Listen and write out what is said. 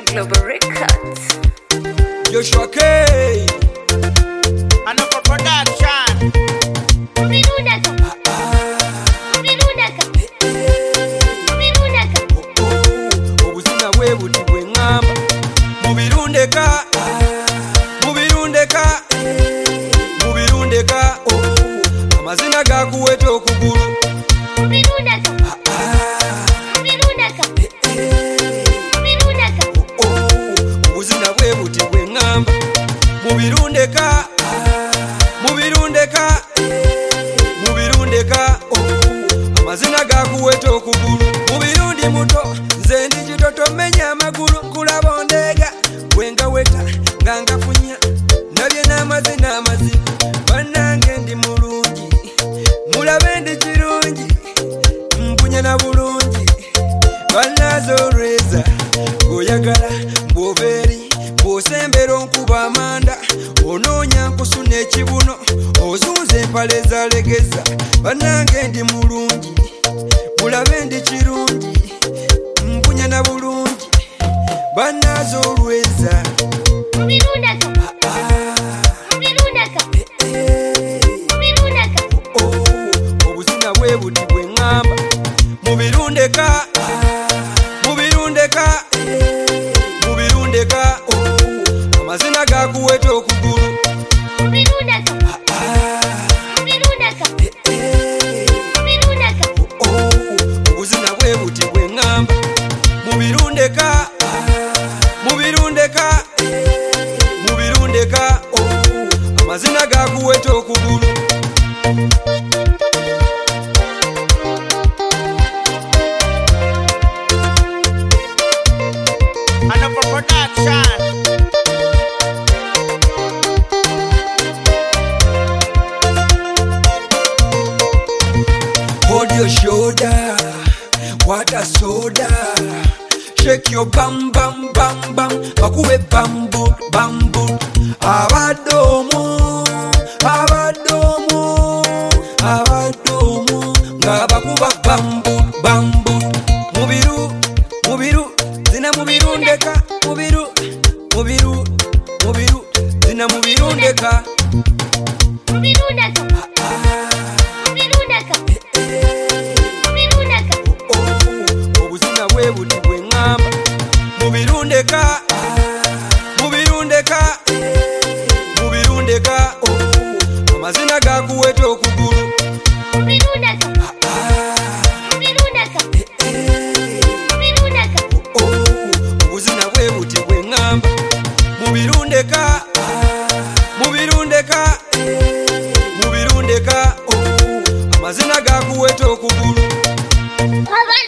Global Records. Joshua K. Another production. Obuzina bwe buti bwe ngamba mubirundeka amazina gakuweta okugulu obuzina bwe buti bwe ngamba mubirundeka amazina gakuweta okugulu mubirundi muto nze ndi kitoto menya amagulu nkulaba ondeega bwengaweta nga ngafunya nabye n'amazina amazima bannange ndi mulungi mulabe ndi kirungi mpunya na bulungi bannazolweza ng'oyagala mbwobeeri bw'osembera onkuba amanda onoonya nkusu n'ekibuno ozunza empale zalegeza bannange ndi mulungi mulabe ndi kirungi mpunya na bulungi bannazolweza obuzina bwe buti bwe ngamba mubirundeka amazina gakuweta okugulu obuzina bwe buti bwe ngamba mubirundeka amazina gakuweta okugulu Another production. Hold your shoulder, water soda. Shake your bam bam bam bam. Bakube bamboo bamboo. Abadomo. Nga bakuba bamboo bamboo. Mubiru. Zina mubirundeka. Mubiru. Zina mubirundeka. Obuzina bwe buti bwe ngamba mubirundeka amazina gakuweta okugulu obuzina bwe buti bwe ngamba mubirundeka amazina gakuweta okugulu